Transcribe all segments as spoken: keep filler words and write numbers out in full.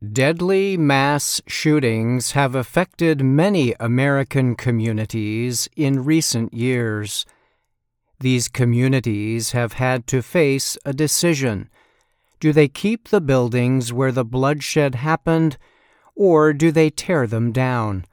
Deadly mass shootings have affected many American communities in recent years. These communities have had to face a decision. Do they keep the buildings where the bloodshed happened, or do they tear them down?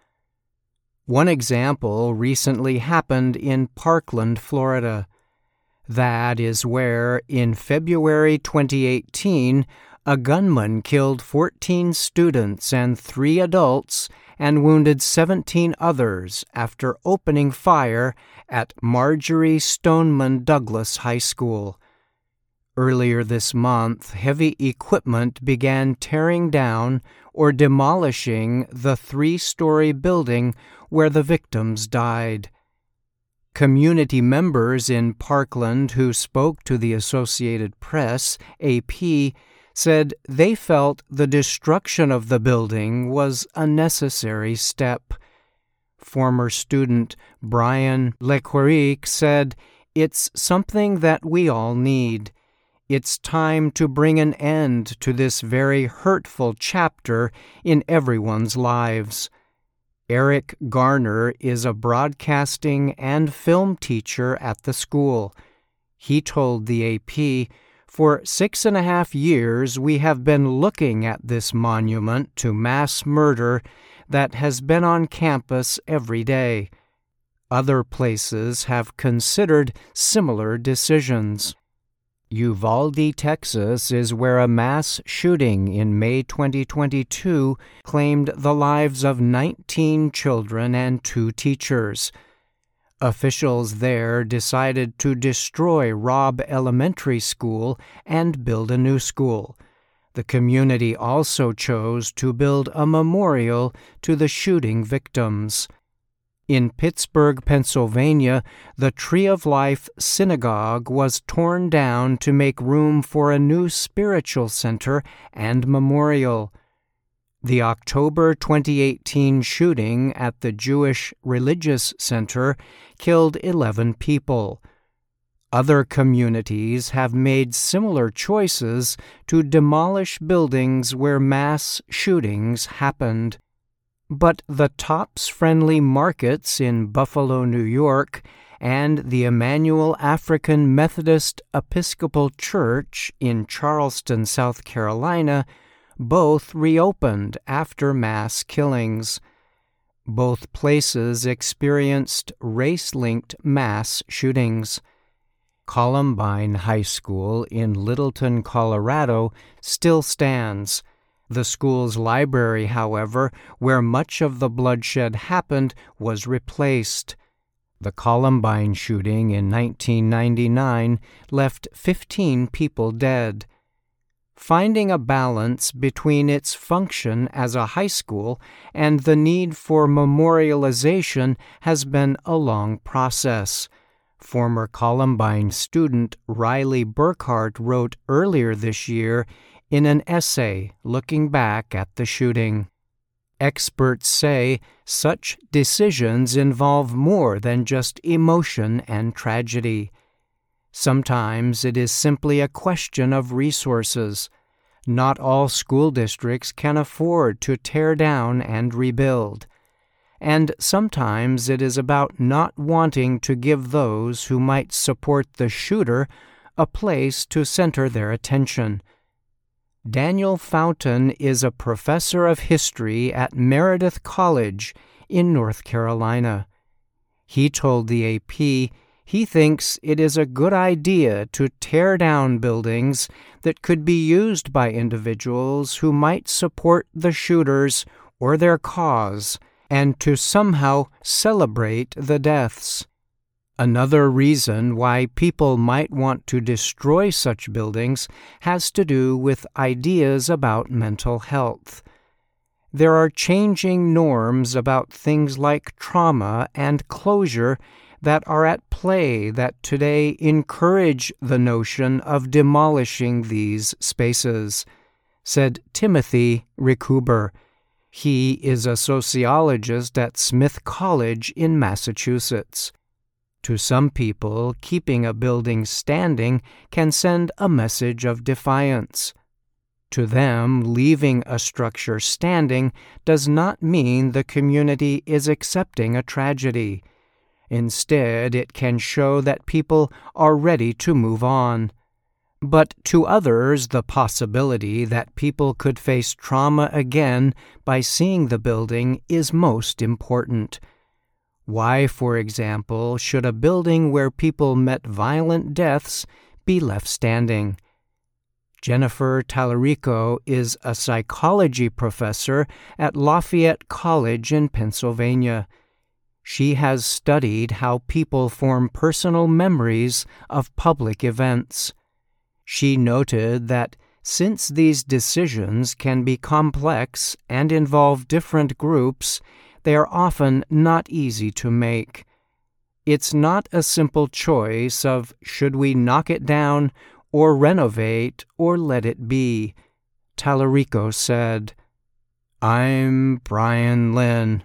One example recently happened in Parkland, Florida. That is where, in February twenty eighteen, a gunman killed fourteen students and three adults and wounded seventeen others after opening fire at Marjory Stoneman Douglas High School. Earlier this month, heavy equipment began tearing down or demolishing the three-story building where the victims died. Community members in Parkland who spoke to the Associated Press, A P, said they felt the destruction of the building was a necessary step. Former student Brian Lequerique said, "It's something that we all need. It's time to bring an end to this very hurtful chapter in everyone's lives." Eric Garner is a broadcasting and film teacher at the school. He told the A P, "For six and a half years we have been looking at this monument to mass murder that has been on campus every day. Other places have considered similar decisions." Uvalde, Texas is where a mass shooting in May twenty twenty-two claimed the lives of nineteen children and two teachers. Officials there decided to destroy Robb Elementary School and build a new school. The community also chose to build a memorial to the shooting victims. In Pittsburgh, Pennsylvania, the Tree of Life Synagogue was torn down to make room for a new spiritual center and memorial. The October twenty eighteen shooting at the Jewish Religious Center killed eleven people. Other communities have made similar choices to demolish buildings where mass shootings happened. But the Tops Friendly Markets in Buffalo, New York, and the Emmanuel African Methodist Episcopal Church in Charleston, South Carolina, both reopened after mass killings. Both places experienced race-linked mass shootings. Columbine High School in Littleton, Colorado, still stands. The school's library, however, where much of the bloodshed happened, was replaced. The Columbine shooting in nineteen ninety-nine left fifteen people dead. Finding a balance between its function as a high school and the need for memorialization has been a long process. Former Columbine student Riley Burkhart wrote earlier this year in an essay looking back at the shooting. Experts say such decisions involve more than just emotion and tragedy. Sometimes it is simply a question of resources. Not all school districts can afford to tear down and rebuild. And sometimes it is about not wanting to give those who might support the shooter a place to center their attention. Daniel Fountain is a professor of history at Meredith College in North Carolina. He told the A P he thinks it is a good idea to tear down buildings that could be used by individuals who might support the shooters or their cause, and to somehow celebrate the deaths. Another reason why people might want to destroy such buildings has to do with ideas about mental health. There are changing norms about things like trauma and closure that are at play that today encourage the notion of demolishing these spaces, said Timothy Rickuber. He is a sociologist at Smith College in Massachusetts. To some people, keeping a building standing can send a message of defiance. To them, leaving a structure standing does not mean the community is accepting a tragedy. Instead, it can show that people are ready to move on. But to others, the possibility that people could face trauma again by seeing the building is most important. Why, for example, should a building where people met violent deaths be left standing? Jennifer Tallarico is a psychology professor at Lafayette College in Pennsylvania. She has studied how people form personal memories of public events. She noted that since these decisions can be complex and involve different groups, they are often not easy to make. It's not a simple choice of should we knock it down or renovate or let it be. Tallarico said, "I'm Brian Lynn."